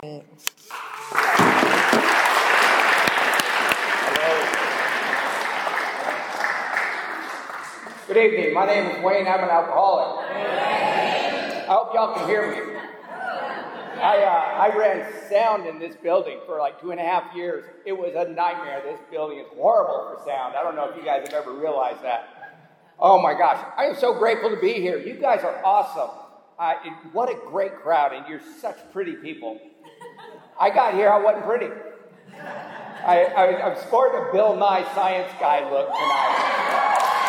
Good evening. My name is Wayne. I'm an alcoholic. I hope y'all can hear me. I ran sound in this building for like 2.5 years. It was a nightmare. This building is horrible for sound. I don't know if you guys have ever realized that. Oh my gosh. I am so grateful to be here. You guys are awesome. What a great crowd, and you're such pretty people. I got here, I wasn't pretty. I'm sporting a Bill Nye science guy look tonight.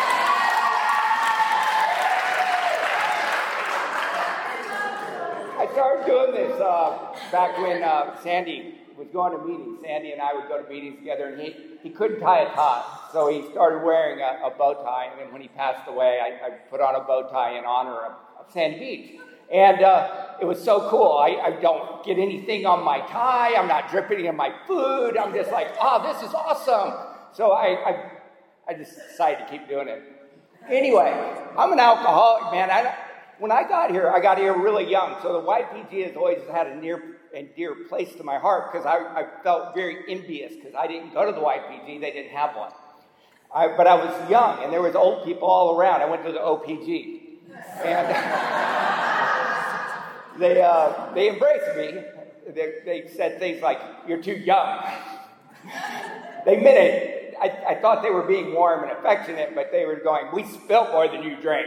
I started doing this back when Sandy was going to meetings. Sandy and I would go to meetings together, and he couldn't tie a tie, so he started wearing a bow tie. And then when he passed away, I put on a bow tie in honor of Sandy Beach. And it was so cool. I don't get anything on my tie. I'm not dripping in my food. I'm just like, this is awesome. So I just decided to keep doing it. Anyway, I'm an alcoholic, man. When I got here really young. So the YPG has always had a near and dear place to my heart because I felt very envious because I didn't go to the YPG. They didn't have one. But I was young, and there was old people all around. I went to the OPG. And they embraced me. They said things like, "You're too young." They meant it. I thought they were being warm and affectionate, but they were going, "We spilt more than you drank."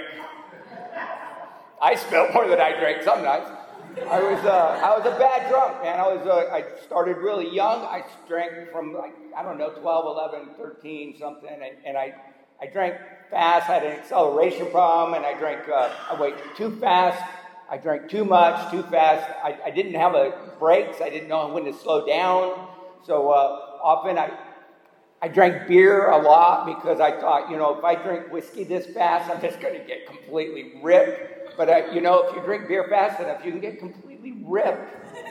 I spilt more than I drank some nights. I was a bad drunk, man. I started really young. I drank from 12, 11, 13, something, and I drank fast. I had an acceleration problem, and I drank too fast. I drank too much, too fast. I didn't have brakes. I didn't know when to slow down. So often I drank beer a lot because I thought, if I drink whiskey this fast, I'm just going to get completely ripped. But, if you drink beer fast enough, you can get completely ripped.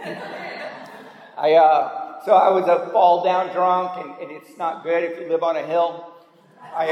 So I was a fall-down drunk, and it's not good if you live on a hill. I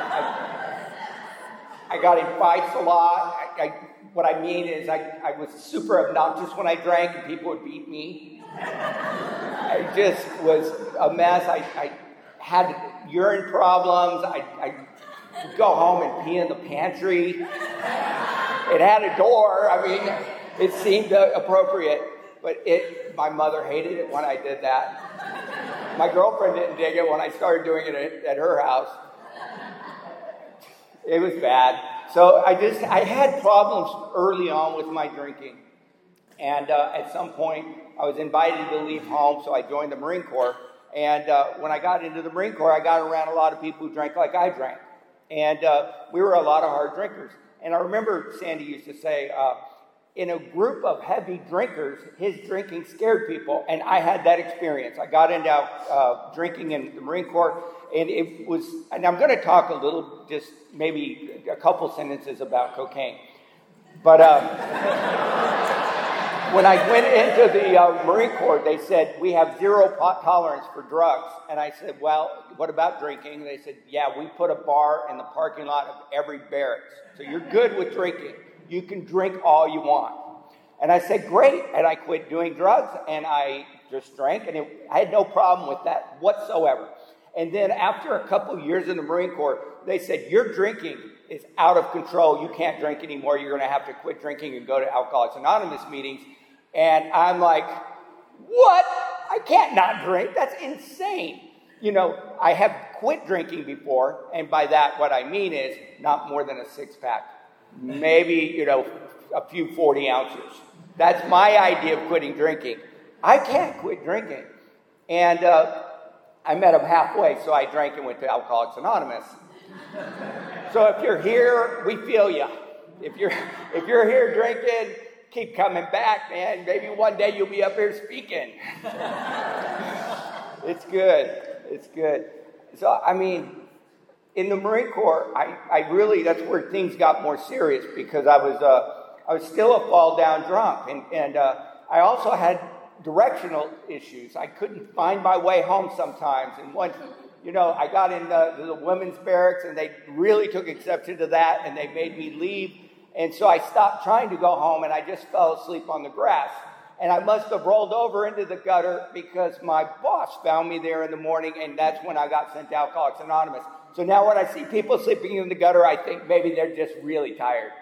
got in fights a lot. What I mean is I was super obnoxious when I drank, and people would beat me. I just was a mess. I had urine problems. I would go home and pee in the pantry. It had a door. I mean, it seemed appropriate, but my mother hated it when I did that. My girlfriend didn't dig it when I started doing it at her house. It was bad. So I had problems early on with my drinking. And at some point, I was invited to leave home, so I joined the Marine Corps. And when I got into the Marine Corps, I got around a lot of people who drank like I drank. And we were a lot of hard drinkers. And I remember Sandy used to say, in a group of heavy drinkers, his drinking scared people. And I had that experience. I got into drinking in the Marine Corps. And I'm going to talk a little, just maybe a couple sentences about cocaine. But when I went into the Marine Corps, they said, "We have zero tolerance for drugs." And I said, "Well, what about drinking?" And they said, "Yeah, we put a bar in the parking lot of every barracks. So you're good with drinking. You can drink all you want." And I said, "Great." And I quit doing drugs, and I just drank, and I had no problem with that whatsoever. And then after a couple years in the Marine Corps, they said, "Your drinking is out of control. You can't drink anymore. You're going to have to quit drinking and go to Alcoholics Anonymous meetings." And I'm like, "What? I can't not drink. That's insane." I have quit drinking before, and by that, what I mean is not more than a 6-pack. Maybe, a few 40 ounces. That's my idea of quitting drinking. I can't quit drinking. And I met him halfway, so I drank and went to Alcoholics Anonymous. So if you're here, we feel you. If you're here drinking, keep coming back, man. Maybe one day you'll be up here speaking. It's good. It's good. So, in the Marine Corps, I really, that's where things got more serious because I was still a fall-down drunk. And I also had directional issues. I couldn't find my way home sometimes. And once, I got in the women's barracks, and they really took exception to that, and they made me leave. And so I stopped trying to go home, and I just fell asleep on the grass. And I must have rolled over into the gutter because my boss found me there in the morning, and that's when I got sent to Alcoholics Anonymous. So now when I see people sleeping in the gutter, I think maybe they're just really tired.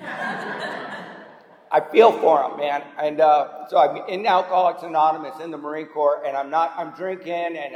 I feel for them, man. And so I'm in Alcoholics Anonymous in the Marine Corps, and I'm drinking, and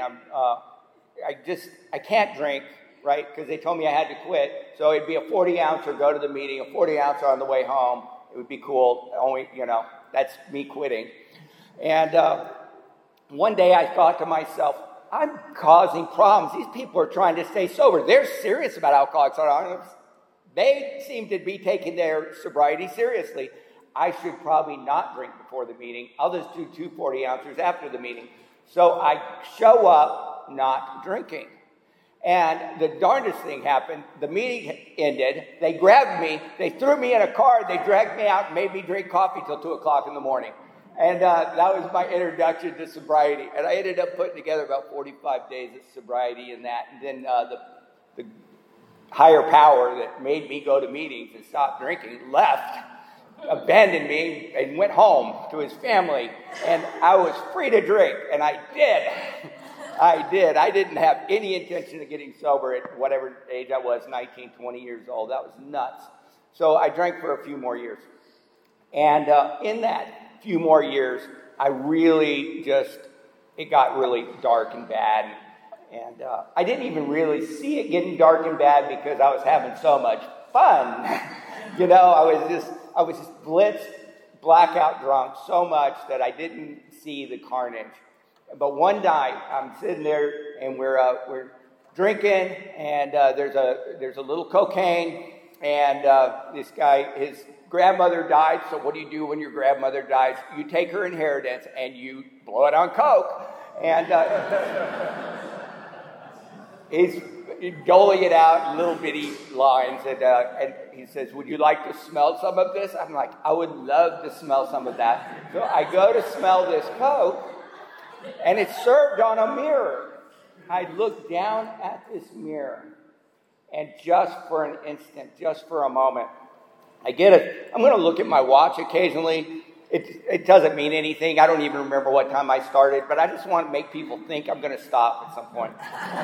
I can't drink, right? Because they told me I had to quit. So it'd be a 40 ounce or go to the meeting, a 40 ounce on the way home. It would be cool. Only, that's me quitting. And one day I thought to myself, I'm causing problems. These people are trying to stay sober. They're serious about Alcoholics Anonymous. They seem to be taking their sobriety seriously. I should probably not drink before the meeting. I'll just do 2 40 ounces after the meeting. So I show up not drinking. And the darndest thing happened. The meeting ended. They grabbed me. They threw me in a car. They dragged me out and made me drink coffee till 2 o'clock in the morning. And that was my introduction to sobriety. And I ended up putting together about 45 days of sobriety in that. And then the higher power that made me go to meetings and stop drinking left, abandoned me, and went home to his family. And I was free to drink. And I did. I didn't have any intention of getting sober at whatever age I was, 19, 20 years old. That was nuts. So I drank for a few more years. And in that few more years, it got really dark and bad. And I didn't even really see it getting dark and bad because I was having so much fun. I was just blitzed, blackout drunk so much that I didn't see the carnage. But one night, I'm sitting there, and we're drinking, and there's a little cocaine, and this guy, his grandmother died. So what do you do when your grandmother dies? You take her inheritance and you blow it on coke, and he's doling it out in little bitty lines, and he says, "Would you like to smell some of this?" I'm like, "I would love to smell some of that." So I go to smell this coke. And it's served on a mirror. I look down at this mirror, and just for an instant, just for a moment, I'm going to look at my watch occasionally. It doesn't mean anything. I don't even remember what time I started, but I just want to make people think I'm going to stop at some point.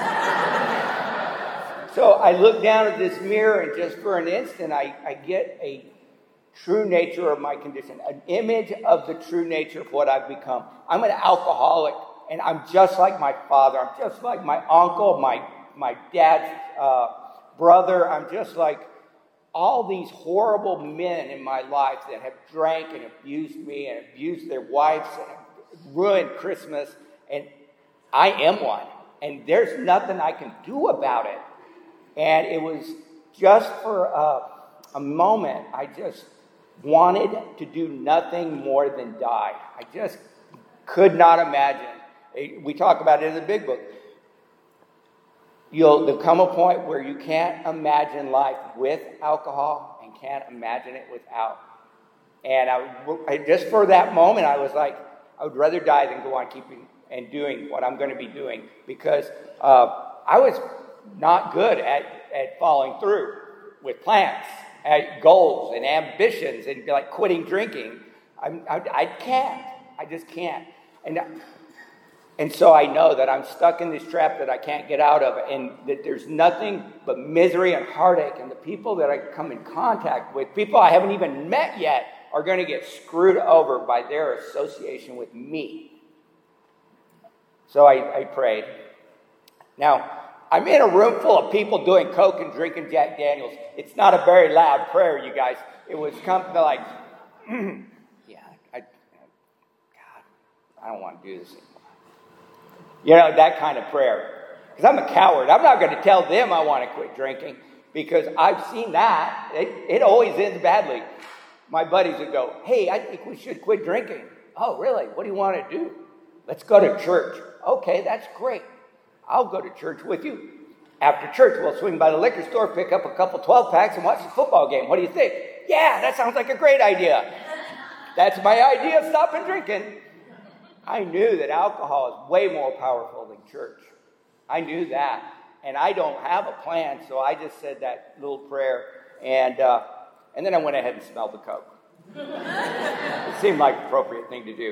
So I look down at this mirror, and just for an instant, I get a true nature of my condition, an image of the true nature of what I've become. I'm an alcoholic, and I'm just like my father. I'm just like my uncle, my dad's brother. I'm just like all these horrible men in my life that have drank and abused me and abused their wives and ruined Christmas. And I am one. And there's nothing I can do about it. And it was just for a moment, I just wanted to do nothing more than die. I just could not imagine. We talk about it in the big book. There'll come a point where you can't imagine life with alcohol and can't imagine it without. And I just for that moment, I was like, I would rather die than go on keeping and doing what I'm going to be doing, because I was not good at following through with plans, at goals and ambitions, and like quitting drinking. I can't. I just can't. And so I know that I'm stuck in this trap that I can't get out of, and that there's nothing but misery and heartache. And the people that I come in contact with, people I haven't even met yet, are going to get screwed over by their association with me. So I prayed. Now, I'm in a room full of people doing coke and drinking Jack Daniels. It's not a very loud prayer, you guys. It was something like, I don't want to do this anymore. That kind of prayer. Because I'm a coward. I'm not going to tell them I want to quit drinking, because I've seen that. It always ends badly. My buddies would go, "Hey, I think we should quit drinking." "Oh, really? What do you want to do?" "Let's go to church." "Okay, that's great. I'll go to church with you. After church, we'll swing by the liquor store, pick up a couple 12-packs, and watch the football game. What do you think?" "Yeah, that sounds like a great idea." That's my idea of stopping drinking. I knew that alcohol is way more powerful than church. I knew that. And I don't have a plan, so I just said that little prayer. And then I went ahead and smelled the coke. It seemed like an appropriate thing to do.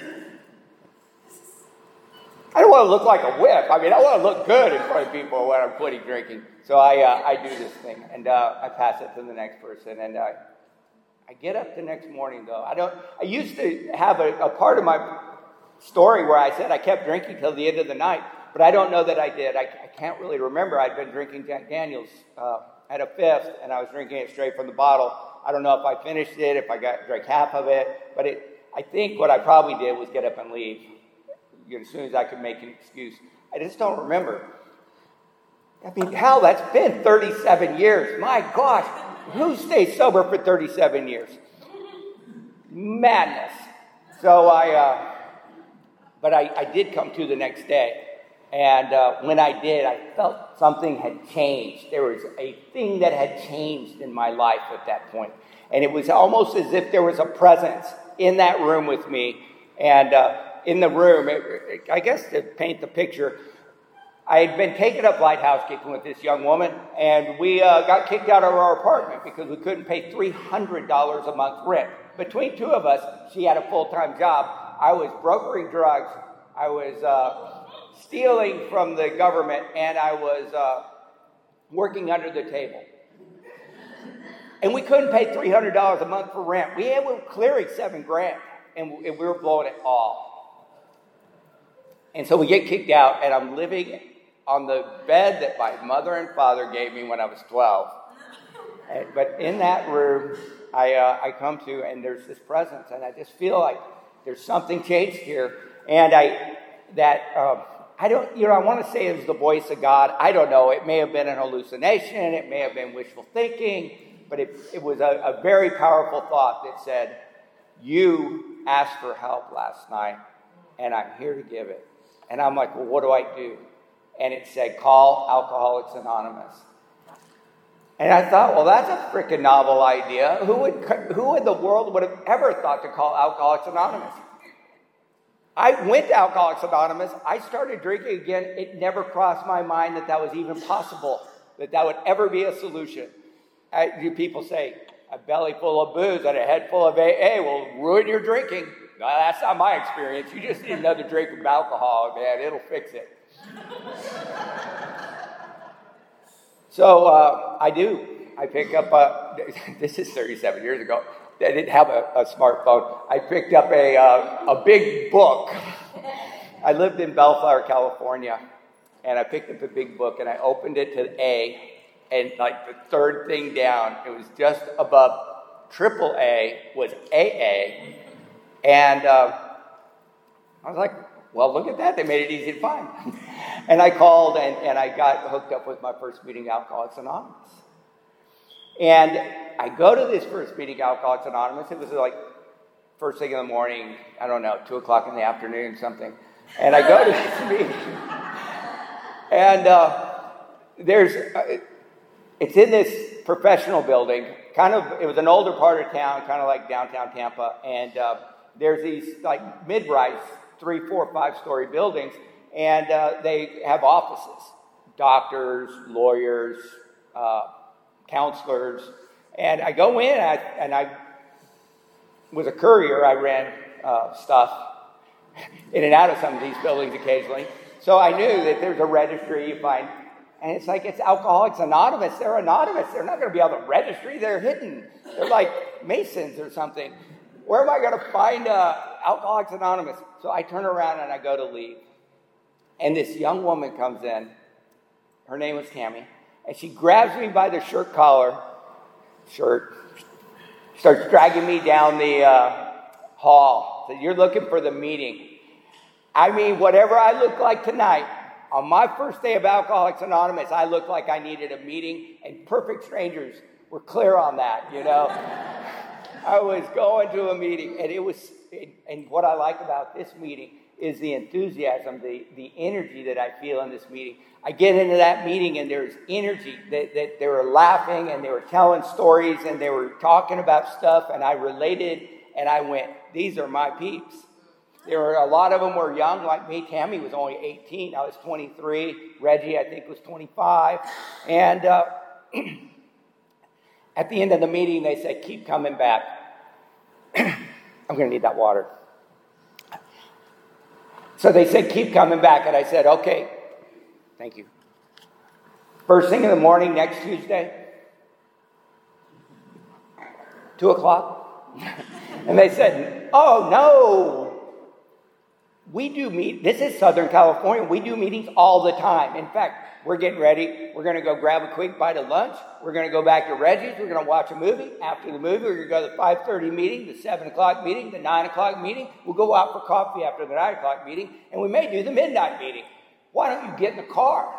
I don't want to look like a whip. I mean, I want to look good in front of people when I'm quitting drinking. So I do this thing, and I pass it to the next person. And I get up the next morning, though. I used to have a part of my story where I said I kept drinking till the end of the night, but I don't know that I did. I can't really remember. I'd been drinking Jack Daniels at a fifth, and I was drinking it straight from the bottle. I don't know if I finished it, if I drank half of it, but I think what I probably did was get up and leave as soon as I could make an excuse. I just don't remember. I mean, hell, that's been 37 years. My gosh, who stays sober for 37 years? Madness. So I did come to the next day. And when I did, I felt something had changed. There was a thing that had changed in my life at that point. And it was almost as if there was a presence in that room with me. And in the room, I guess to paint the picture, I had been taken up lighthouse kicking with this young woman, and we got kicked out of our apartment because we couldn't pay $300 a month rent. Between two of us, she had a full-time job. I was brokering drugs. I was stealing from the government, and I was working under the table. And we couldn't pay $300 a month for rent. We were clearing $7,000, and we were blowing it all. And so we get kicked out, and I'm living on the bed that my mother and father gave me when I was 12. But in that room, I come to, and there's this presence, and I just feel like there's something changed here. And I want to say it was the voice of God. I don't know. It may have been an hallucination. It may have been wishful thinking. But it was a very powerful thought that said, you asked for help last night, and I'm here to give it. And I'm like, well, what do I do? And it said, call Alcoholics Anonymous. And I thought, well, that's a freaking novel idea. Who in the world would have ever thought to call Alcoholics Anonymous? I went to Alcoholics Anonymous. I started drinking again. It never crossed my mind that was even possible, that would ever be a solution. People say, a belly full of booze and a head full of AA will ruin your drinking. No, that's not my experience. You just need another drink of alcohol, man. It'll fix it. So I do. I pick up, this is 37 years ago. I didn't have a smartphone. I picked up a big book. I lived in Bellflower, California, and I picked up a big book, and I opened it to A, and like the third thing down, it was just above AAA was AA, and I was like, well, look at that. They made it easy to find. And I called, and I got hooked up with my first meeting, Alcoholics Anonymous. And I go to this first meeting, Alcoholics Anonymous. It was like first thing in the morning, I don't know, 2 o'clock in the afternoon, something. And I go to this meeting. And it's in this professional building. It was an older part of town, kind of like downtown Tampa. And there's these like mid-rise, 3, 4, 5-story buildings. And they have offices, doctors, lawyers, counselors. And I go in, and I was a courier. I ran stuff in and out of some of these buildings occasionally. So I knew that there's a registry you find. And it's like, it's Alcoholics Anonymous. They're anonymous. They're not going to be on the registry. They're hidden. They're like Masons or something. Where am I going to find Alcoholics Anonymous? So I turn around and I go to leave. And this young woman comes in. Her name was Tammy. And she grabs me by the shirt collar. Starts dragging me down the hall. So you're looking for the meeting. I mean, whatever I look like tonight, on my first day of Alcoholics Anonymous, I looked like I needed a meeting, and perfect strangers were clear on that, you know. I was going to a meeting, and what I like about this meeting is the enthusiasm, the energy that I feel in this meeting. I get into that meeting, and there's energy. That they were laughing, and they were telling stories, and they were talking about stuff, and I related, and I went, these are my peeps. There were a lot of them were young like me. Tammy was only 18. I was 23. Reggie, I think, was 25. And at the end of the meeting, they said, keep coming back. I'm going to need that water. So they said, keep coming back. And I said, okay, thank you. First thing in the morning next Tuesday, 2 o'clock. And they said, oh, no. This is Southern California. We do meetings all the time. In fact, we're getting ready. We're going to go grab a quick bite of lunch. We're going to go back to Reggie's. We're going to watch a movie. After the movie, we're going to go to the 5:30 meeting, the 7 o'clock meeting, the 9 o'clock meeting. We'll go out for coffee after the 9 o'clock meeting, and we may do the midnight meeting. Why don't you get in the car?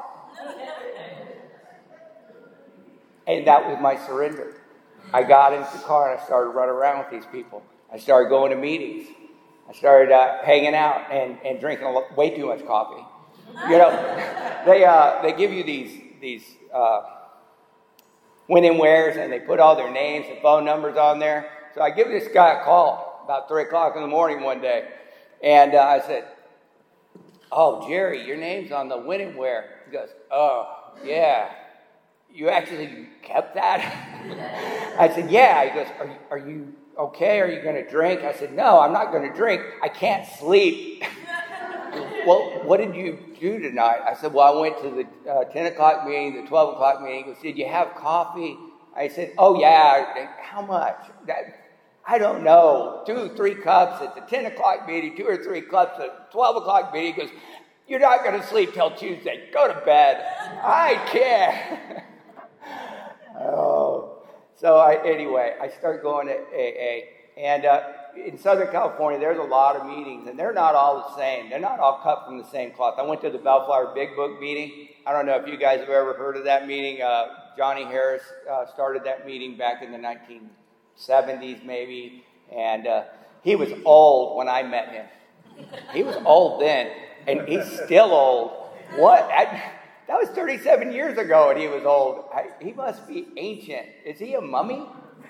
And that was my surrender. I got into the car and I started running around with these people. I started going to meetings. I started hanging out and drinking way too much coffee. You know, they give you these when-and-wheres, and they put all their names and phone numbers on there. So I give this guy a call about 3 o'clock in the morning one day, and I said, oh, Jerry, your name's on the when-and-where. He goes, oh, yeah. You actually kept that? I said, yeah. He goes, are you okay? Are you going to drink? I said, no, I'm not going to drink. I can't sleep. Well, what did you do tonight? I said, well, I went to the 10 o'clock meeting, the 12 o'clock meeting. He goes, did you have coffee? I said, oh, yeah. How much? I don't know. 2 or 3 cups at the 10 o'clock meeting, 2 or 3 cups at the 12 o'clock meeting. He goes, you're not going to sleep till Tuesday. Go to bed. I can't. Oh, so anyway, I started going to AA, and in Southern California, there's a lot of meetings, and they're not all the same. They're not all cut from the same cloth. I went to the Bellflower Big Book meeting. I don't know if you guys have ever heard of that meeting. Johnny Harris started that meeting back in the 1970s, maybe, and he was old when I met him. He was old then, and he's still old. What? That was 37 years ago, and he was old. He must be ancient. Is he a mummy?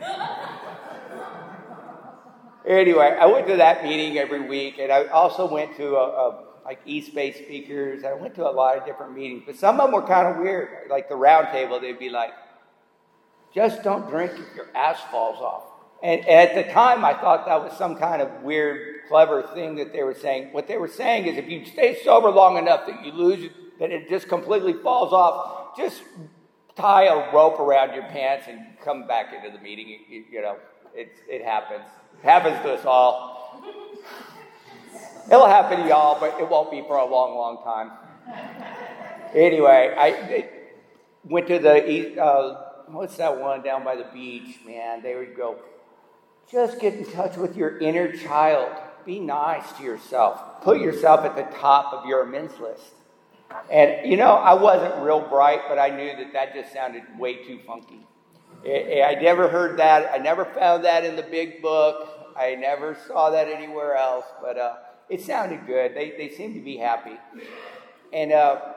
Anyway, I went to that meeting every week, and I also went to like East Bay speakers. I went to a lot of different meetings, but some of them were kind of weird. Like the round table, they'd be like, just don't drink if your ass falls off. And at the time, I thought that was some kind of weird, clever thing that they were saying. What they were saying is if you stay sober long enough that you lose it, that it just completely falls off, just tie a rope around your pants and come back into the meeting. You know, it happens. It happens to us all. It'll happen to y'all, but it won't be for a long, long time. Anyway, I went to the, what's that one down by the beach, man? They would go, just get in touch with your inner child. Be nice to yourself. Put yourself at the top of your amends list. And, you know, I wasn't real bright, but I knew that just sounded way too funky. I never heard that. I never found that in the big book. I never saw that anywhere else, but it sounded good. They seemed to be happy. And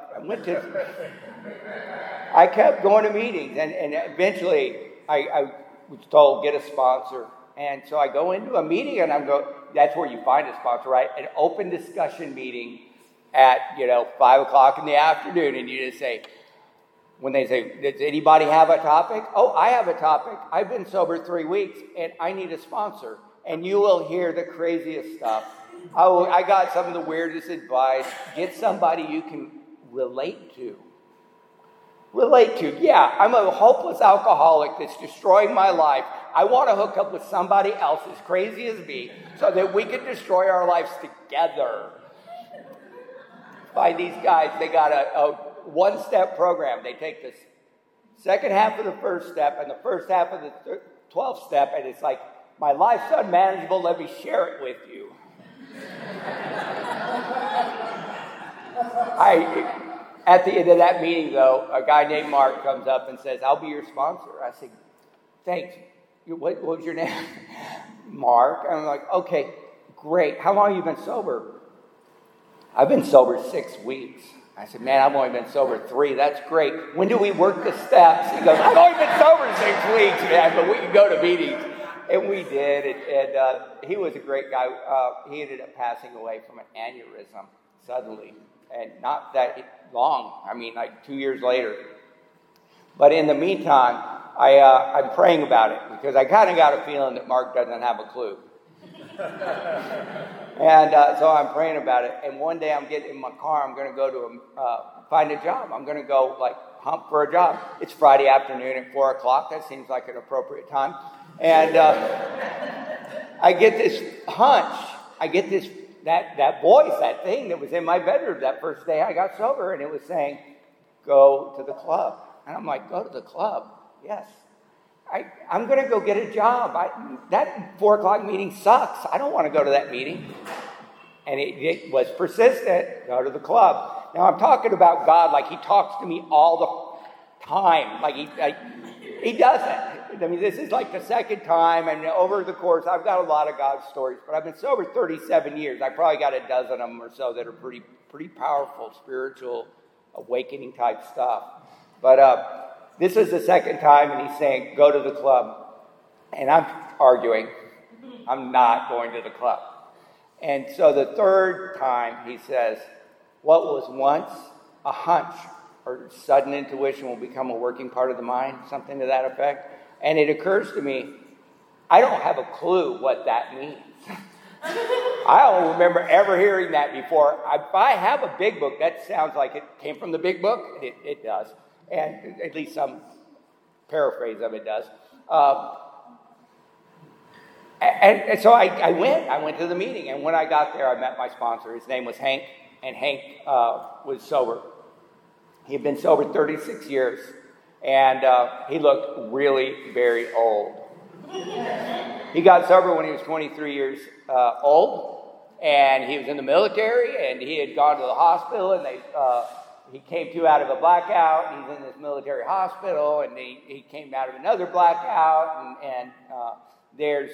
I kept going to meetings, and eventually I was told, get a sponsor. And so I go into a meeting, and that's where you find a sponsor, right? An open discussion meeting at, 5 o'clock in the afternoon, and you just say, when they say, does anybody have a topic? Oh, I have a topic. I've been sober 3 weeks, and I need a sponsor. And you will hear the craziest stuff. Oh, I got some of the weirdest advice. Get somebody you can relate to. Relate to. Yeah, I'm a hopeless alcoholic that's destroying my life. I want to hook up with somebody else as crazy as me so that we can destroy our lives together. By these guys, they got a one-step program. They take the second half of the first step and the first half of the 12th step, and it's like, my life's unmanageable, let me share it with you. At the end of that meeting, though, a guy named Mark comes up and says, I'll be your sponsor. I said, thanks. What was your name? Mark. And I'm like, okay, great. How long have you been sober? I've been sober 6 weeks. I said, man, I've only been sober 3. That's great. When do we work the steps? He goes, I've only been sober 6 weeks, man, but we can go to meetings. And we did. And he was a great guy. He ended up passing away from an aneurysm suddenly. And not that long. I mean, like 2 years later. But in the meantime, I'm praying about it because I kind of got a feeling that Mark doesn't have a clue. And so I'm praying about it. And one day I'm getting in my car. I'm going to go to find a job. I'm going to go hump for a job. It's Friday afternoon at 4 o'clock. That seems like an appropriate time. And I get this hunch. I get this that voice, that thing that was in my bedroom that first day I got sober, and it was saying, "Go to the club." And I'm like, "Go to the club?" Yes. I'm going to go get a job. That 4 o'clock meeting sucks. I don't want to go to that meeting. And it was persistent. Go to the club. Now, I'm talking about God like he talks to me all the time. He doesn't. I mean, this is like the second time, and over the course, I've got a lot of God stories, but I've been sober 37 years. I probably got a dozen of them or so that are pretty powerful, spiritual, awakening type stuff. But this is the second time, and he's saying, "Go to the club." And I'm arguing. I'm not going to the club. And so the third time, he says, "What was once a hunch or sudden intuition will become a working part of the mind," something to that effect. And it occurs to me, I don't have a clue what that means. I don't remember ever hearing that before. If I have a big book, that sounds like it came from the big book. It does. And at least some paraphrase of it does. And so I went to the meeting. And when I got there, I met my sponsor. His name was Hank. And Hank was sober. He had been sober 36 years. And he looked really very old. He got sober when he was 23 years old. And he was in the military. And he had gone to the hospital. And he came to out of a blackout. He's in this military hospital. And he came out of another blackout. And there's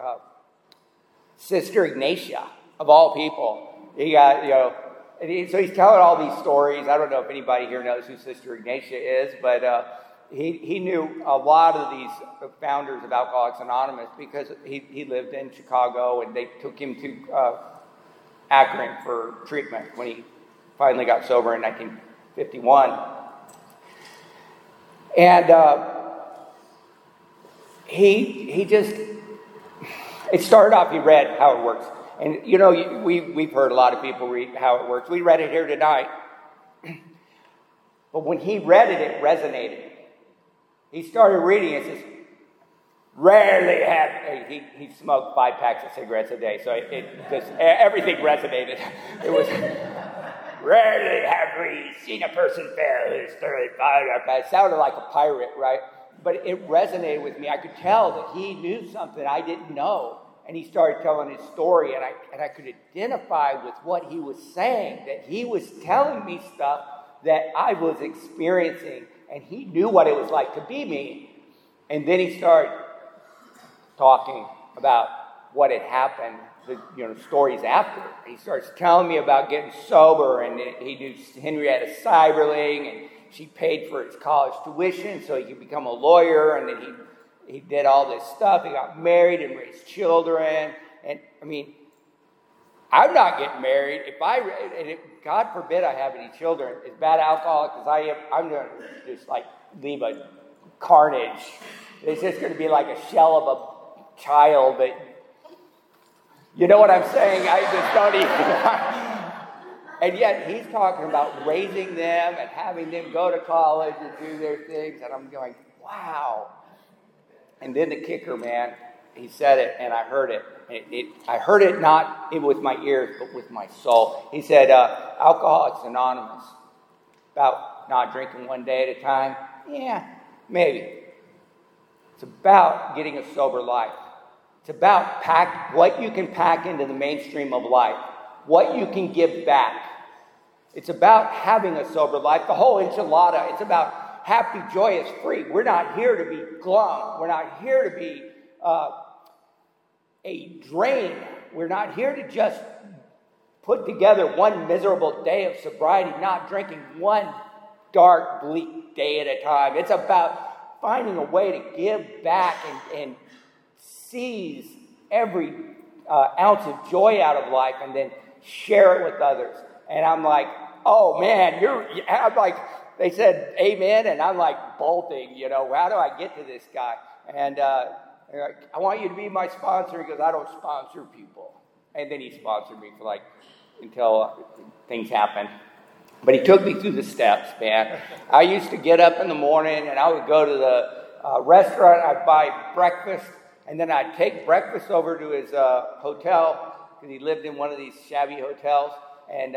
Sister Ignatia, of all people. He got, so he's telling all these stories. I don't know if anybody here knows who Sister Ignatia is, but he knew a lot of these founders of Alcoholics Anonymous because he lived in Chicago, and they took him to Akron for treatment when he finally got sober in 1951. And he just, it started off, he read how it works. And, we've heard a lot of people read how it works. We read it here tonight. But when he read it, it resonated. He started reading it. It says, rarely have... He smoked 5 packs of cigarettes a day, so it just, everything resonated. It was... Rarely have we seen a person fail who's 35. It sounded like a pirate, right? But it resonated with me. I could tell that he knew something I didn't know. And he started telling his story, and I could identify with what he was saying, that he was telling me stuff that I was experiencing, and he knew what it was like to be me. And then he started talking about what had happened, the stories after. He starts telling me about getting sober, and he knew Henrietta Seiberling, and she paid for his college tuition so he could become a lawyer, and then he did all this stuff. He got married and raised children. And, I'm not getting married. God forbid I have any children, as bad alcoholic as I am, I'm going to just, leave a carnage. It's just going to be like a shell of a child that, you know what I'm saying? I just don't even... And yet he's talking about raising them and having them go to college and do their things. And I'm going, wow. And then the kicker, man, he said it, and I heard it. I heard it not with my ears, but with my soul. He said, Alcoholics Anonymous, about not drinking one day at a time. Yeah, maybe. It's about getting a sober life. It's about what you can pack into the mainstream of life, what you can give back. It's about having a sober life. The whole enchilada, it's about happy, joyous, free. We're not here to be glum. We're not here to be a drain. We're not here to just put together one miserable day of sobriety, not drinking one dark, bleak day at a time. It's about finding a way to give back and seize every ounce of joy out of life and then share it with others. And I'm like, oh man, I'm like, they said amen, and I'm like bolting, how do I get to this guy? And I want you to be my sponsor. He goes, I don't sponsor people. And then he sponsored me for until things happened. But he took me through the steps, man. I used to get up in the morning and I would go to the restaurant. I'd buy breakfast, and then I'd take breakfast over to his hotel, because he lived in one of these shabby hotels. And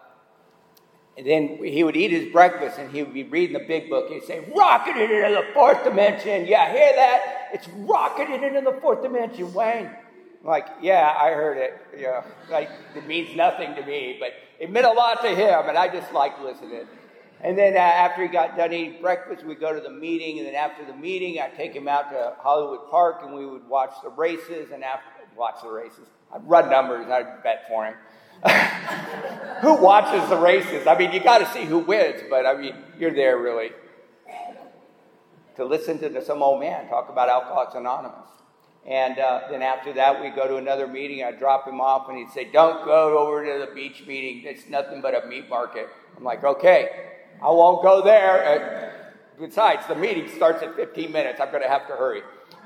then he would eat his breakfast, and he would be reading the big book. He'd say, "Rocketed into the fourth dimension. Yeah, hear that? It's rocketed into the fourth dimension, Wayne." I'm like, yeah, I heard it. Yeah, it means nothing to me, but it meant a lot to him, and I just liked listening. And then after he got done eating breakfast, we'd go to the meeting, and then after the meeting, I'd take him out to Hollywood Park, and we would watch the races. And I'd run numbers, and I'd bet for him. Who watches the races? I mean, you got to see who wins, but I mean, you're there really to listen to some old man talk about Alcoholics Anonymous. And then after that, we'd go to another meeting. I'd drop him off, and he'd say, "Don't go over to the beach meeting. It's nothing but a meat market." I'm like, "Okay, I won't go there. Besides, the meeting starts in 15 minutes. I'm going to have to hurry."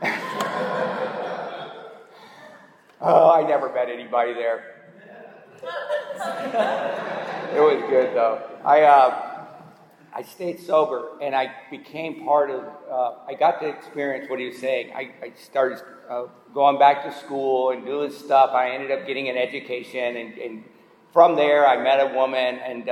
Oh, I never met anybody there. It was good, though. I stayed sober, and I became part of, I got to experience what he was saying. I started going back to school and doing stuff. I ended up getting an education, and from there, I met a woman, and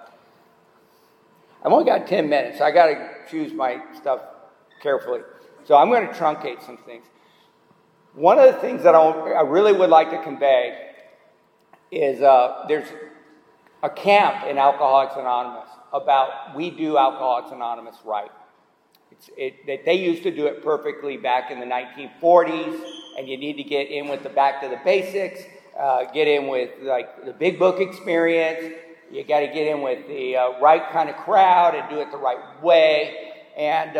I've only got 10 minutes, so I got to choose my stuff carefully. So I'm going to truncate some things. One of the things that I really would like to convey is there's a camp in Alcoholics Anonymous about we do Alcoholics Anonymous right. They used to do it perfectly back in the 1940s, and you need to get in with the back to the basics, get in with the big book experience. You got to get in with the right kind of crowd and do it the right way. And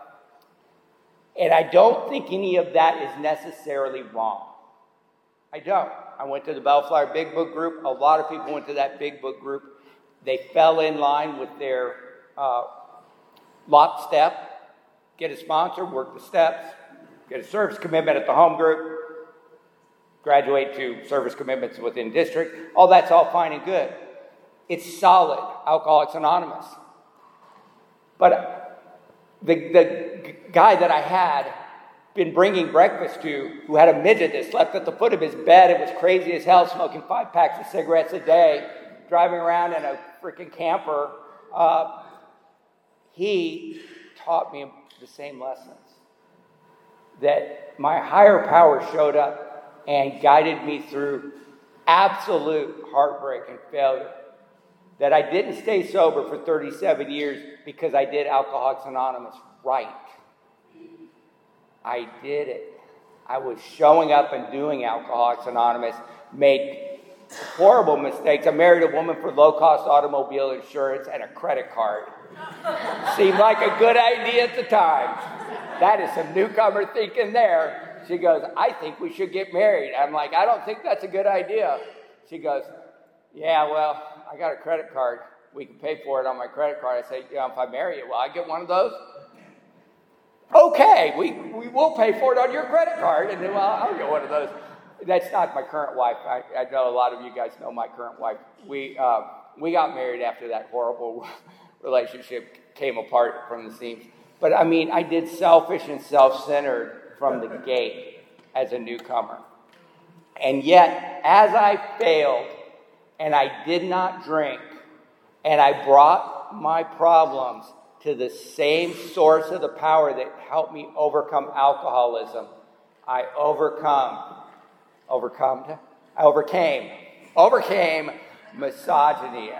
I don't think any of that is necessarily wrong. I don't. I went to the Bellflower Big Book group. A lot of people went to that Big Book group. They fell in line with their lockstep. Get a sponsor, work the steps, get a service commitment at the home group, graduate to service commitments within district. All that's all fine and good. It's solid, Alcoholics Anonymous. But the guy that I had been bringing breakfast to, who had a midget that slept at the foot of his bed, it was crazy as hell, smoking 5 packs of cigarettes a day, driving around in a freaking camper, he taught me the same lessons. That my higher power showed up and guided me through absolute heartbreak and failure. That I didn't stay sober for 37 years because I did Alcoholics Anonymous right. I did it. I was showing up and doing Alcoholics Anonymous, made horrible mistakes. I married a woman for low-cost automobile insurance and a credit card. Seemed like a good idea at the time. That is some newcomer thinking there. She goes, "I think we should get married." I'm like, "I don't think that's a good idea." She goes, "Yeah, well, I got a credit card. We can pay for it on my credit card." I say, "Yeah, if I marry you, will I get one of those?" "Okay, we will pay for it on your credit card." And then, "Well, I'll get one of those." That's not my current wife. I know a lot of you guys know my current wife. We got married after that horrible relationship came apart from the seams. But I mean, I did selfish and self-centered from the gate as a newcomer. And yet, as I failed and I did not drink, and I brought my problems to the same source of the power that helped me overcome alcoholism, I overcame misogyny,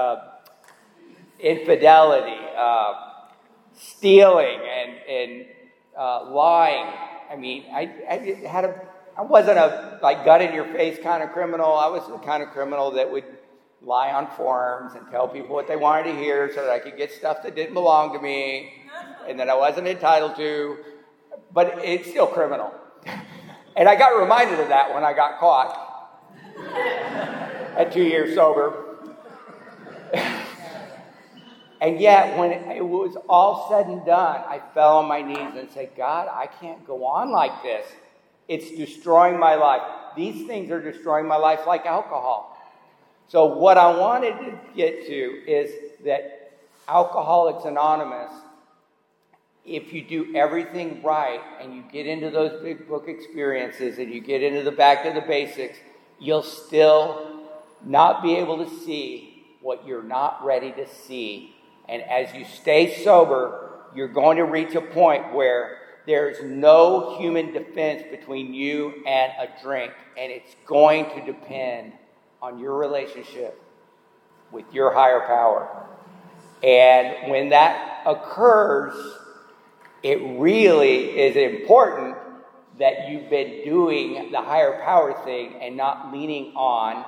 infidelity, stealing, and lying. I mean, I wasn't a gun in your face kind of criminal. I was the kind of criminal that would lie on forums and tell people what they wanted to hear so that I could get stuff that didn't belong to me and that I wasn't entitled to. But it's still criminal. And I got reminded of that when I got caught at 2 years sober. And yet, when it was all said and done, I fell on my knees and said, God, I can't go on like this. It's destroying my life. These things are destroying my life like alcohol. So what I wanted to get to is that Alcoholics Anonymous, if you do everything right and you get into those big book experiences and you get into the back to the basics, you'll still not be able to see what you're not ready to see. And as you stay sober, you're going to reach a point where there's no human defense between you and a drink. And it's going to depend on your relationship with your higher power. And when that occurs, it really is important that you've been doing the higher power thing and not leaning on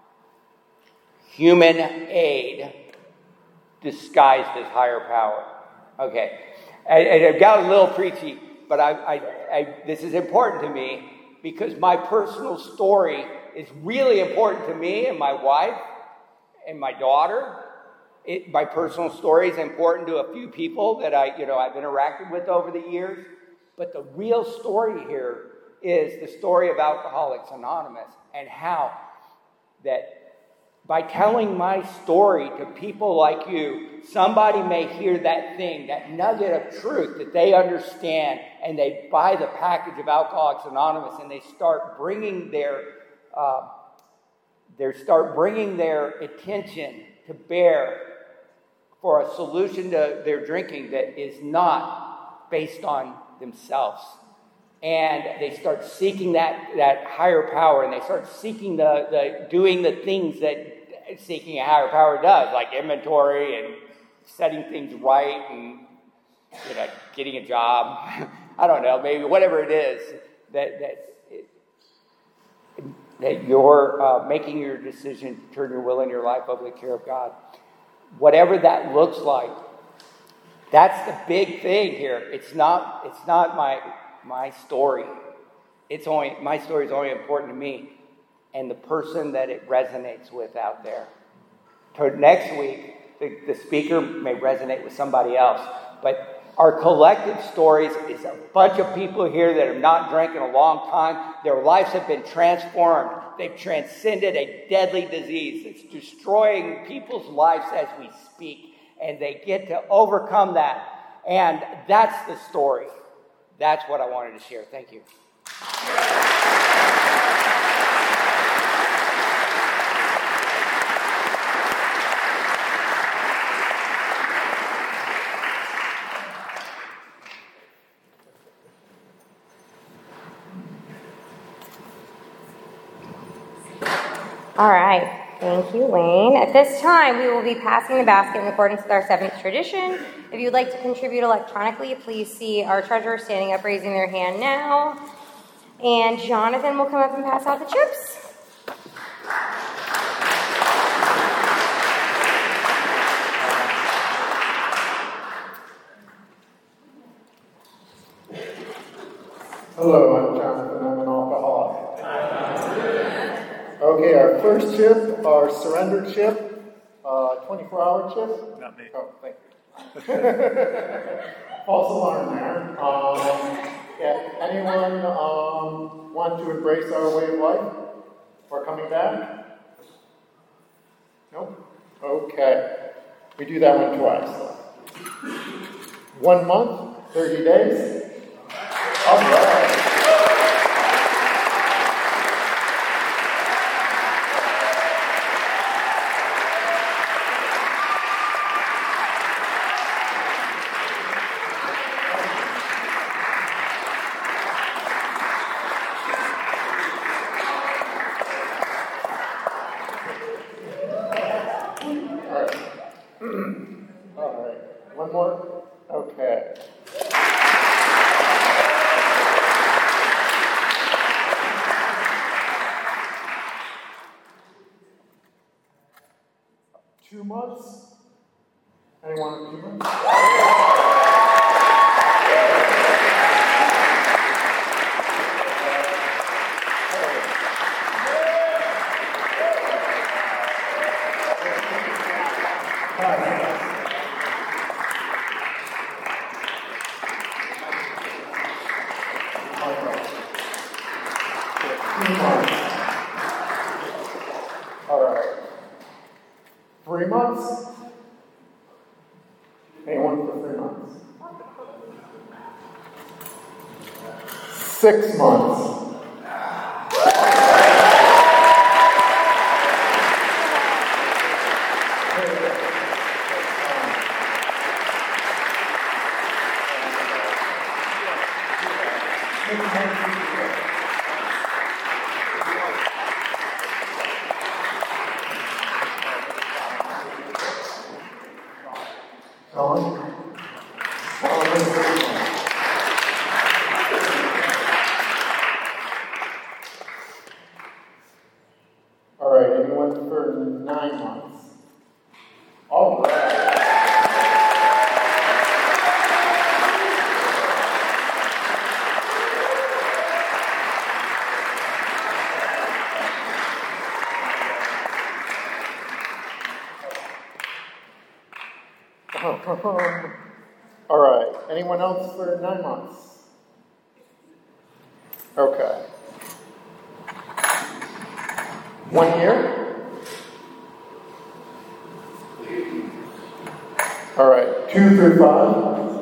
human aid disguised as higher power. Okay. I've got a little preachy, but this is important to me because my personal story is really important to me and my wife and my daughter. My personal story is important to a few people that I've interacted with over the years. But the real story here is the story of Alcoholics Anonymous and how that by telling my story to people like you, somebody may hear that thing, that nugget of truth that they understand, and they buy the package of Alcoholics Anonymous, and they start bringing their attention to bear for a solution to their drinking that is not based on themselves. And they start seeking that higher power, and they start seeking doing the things that seeking a higher power does, like inventory and setting things right and getting a job. I don't know, maybe whatever it is that you're making your decision to turn your will and your life over to the care of God. Whatever that looks like, that's the big thing here. It's not my story. My story is only important to me and the person that it resonates with out there. So next week, the speaker may resonate with somebody else, but our collective stories is a bunch of people here that have not drank in a long time. Their lives have been transformed. They've transcended a deadly disease that's destroying people's lives as we speak, and they get to overcome that. And that's the story. That's what I wanted to share. Thank you. All right. Thank you, Wayne. At this time, we will be passing the basket in accordance with our 7th tradition. If you would like to contribute electronically, please see our treasurer standing up, raising their hand now. And Jonathan will come up and pass out the chips. Hello, I'm Jonathan. I'm an alcoholic. Okay, our first chip, our surrender chip, 24-hour chip. Not me. Oh, thank you. False alarm there. Anyone want to embrace our way of life? Or coming back? Nope? Okay. We do that one twice, though. 1 month, 30 days. All right. All right. One more? Okay. Two months? Anyone 2 months? 3 months? Anyone for 3 months? 6 months. All right, anyone for 9 months? All right. All right, anyone else for 9 months? Okay. 1 year? All right, 2 through 5?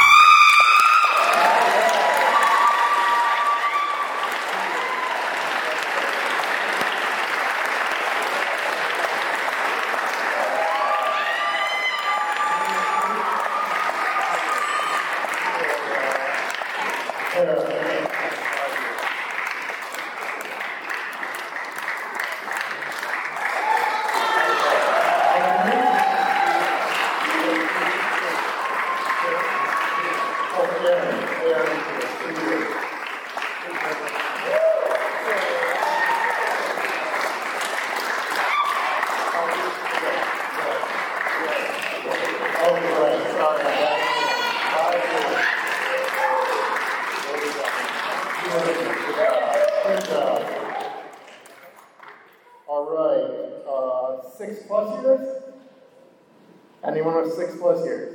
All right, 6+ years? Anyone with 6+ years?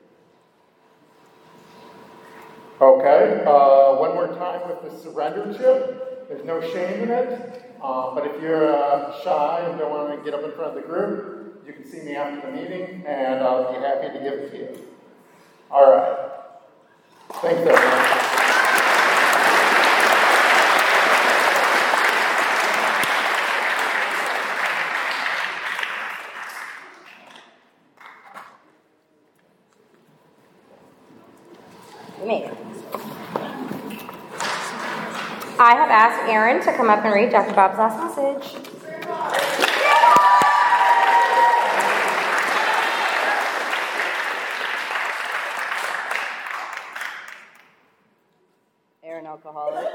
Okay, one more time with the surrender chip. There's no shame in it, but if you're shy and don't want to get up in front of the group, you can see me after the meeting, and I'll be happy to give it to you. All right. Thanks, everyone. I have asked Aaron to come up and read Dr. Bob's last message. Aaron, alcoholic.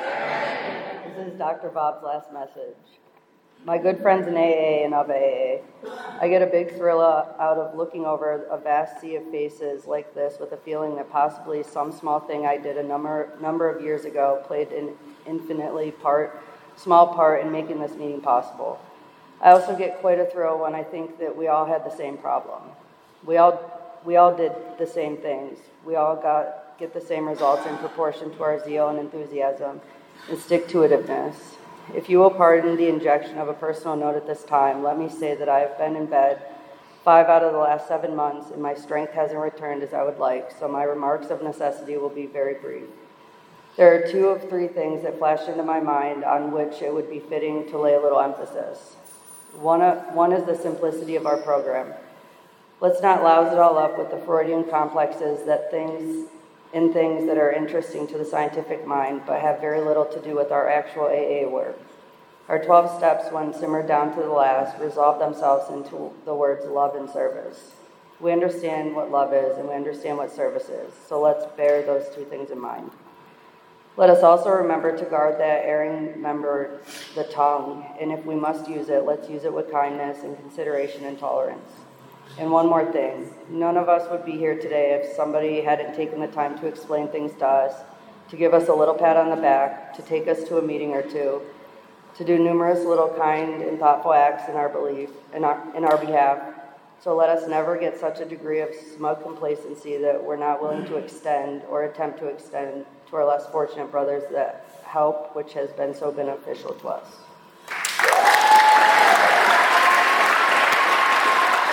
This is Dr. Bob's last message. My good friends in AA and of AA, I get a big thrill out of looking over a vast sea of faces like this with a feeling that possibly some small thing I did a number of years ago played an infinitely small part in making this meeting possible. I also get quite a thrill when I think that we all had the same problem. We all did the same things. We all get the same results in proportion to our zeal and enthusiasm and stick-to-itiveness. If you will pardon the injection of a personal note at this time, let me say that I have been in bed 5 out of the last 7 months, and my strength hasn't returned as I would like, so my remarks of necessity will be very brief. There are 2 of 3 things that flashed into my mind on which it would be fitting to lay a little emphasis. One is the simplicity of our program. Let's not louse it all up with the Freudian complexes that things that are interesting to the scientific mind but have very little to do with our actual AA work. Our 12 steps, when simmered down to the last, resolve themselves into the words love and service. We understand what love is and we understand what service is, so let's bear those 2 things in mind. Let us also remember to guard that erring member, the tongue, and if we must use it, let's use it with kindness and consideration and tolerance. And one more thing, none of us would be here today if somebody hadn't taken the time to explain things to us, to give us a little pat on the back, to take us to a meeting or 2, to do numerous little kind and thoughtful acts in our behalf. So let us never get such a degree of smug complacency that we're not willing to extend or attempt to extend to our less fortunate brothers that help which has been so beneficial to us.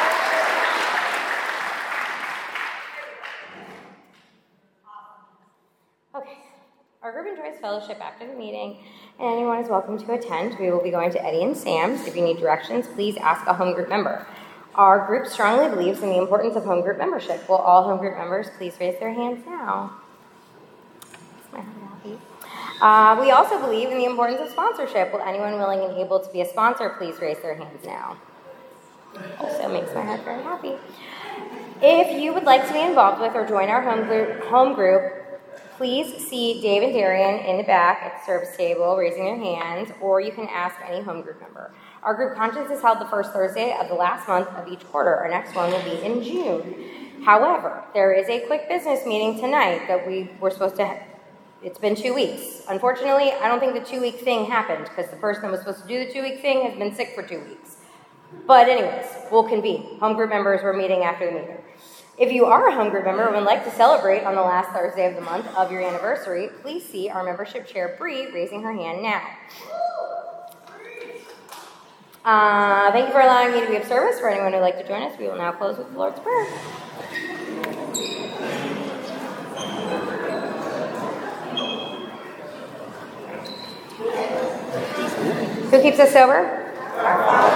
Fellowship after the meeting, and anyone is welcome to attend. We will be going to Eddie and Sam's. If you need directions, please ask a home group member. Our group strongly believes in the importance of home group membership. Will all home group members please raise their hands now? Makes my heart happy. We also believe in the importance of sponsorship. Will anyone willing and able to be a sponsor please raise their hands now? Also makes my heart very happy. If you would like to be involved with or join our home group, please see Dave and Darian in the back at the service table raising their hands, or you can ask any home group member. Our group conscience is held the first Thursday of the last month of each quarter. Our next one will be in June. However, there is a quick business meeting tonight that we were supposed to have. It's been 2 weeks. Unfortunately, I don't think the 2-week thing happened because the person that was supposed to do the 2-week thing has been sick for 2 weeks. But anyways, we'll convene. Home group members were meeting after the meeting. If you are a home group member and would like to celebrate on the last Thursday of the month of your anniversary, please see our membership chair, Bree, raising her hand now. Thank you for allowing me to be of service. For anyone who would like to join us, we will now close with the Lord's Prayer. Who keeps us sober? Our Father.